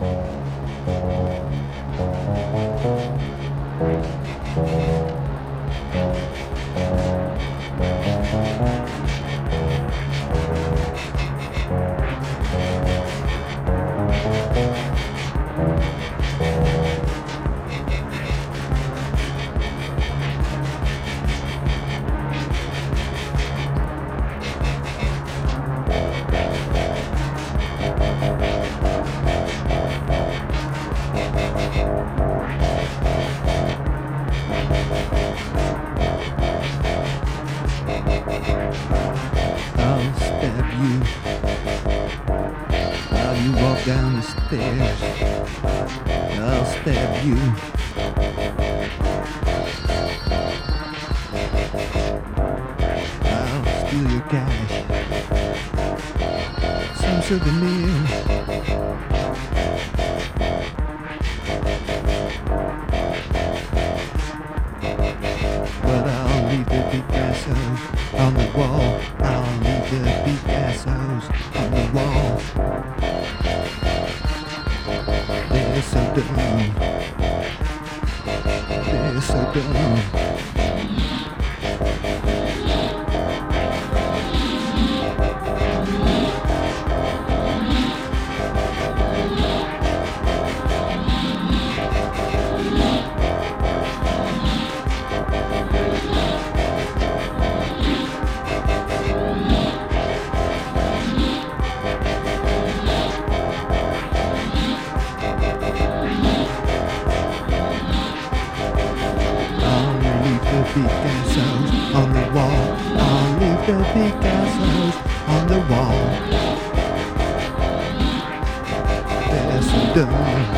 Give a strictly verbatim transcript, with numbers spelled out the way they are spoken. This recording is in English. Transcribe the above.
I'll stab you while you walk down the stairs. I'll stab you. I'll steal your cash, some souvenir. But I'll leave the Picassos on the wall. I'll leave the Picassos on the wall. They're so dumb. They're so dumb. Picassos on the wall. I'll leave the Picassos on the wall. They're so dumb.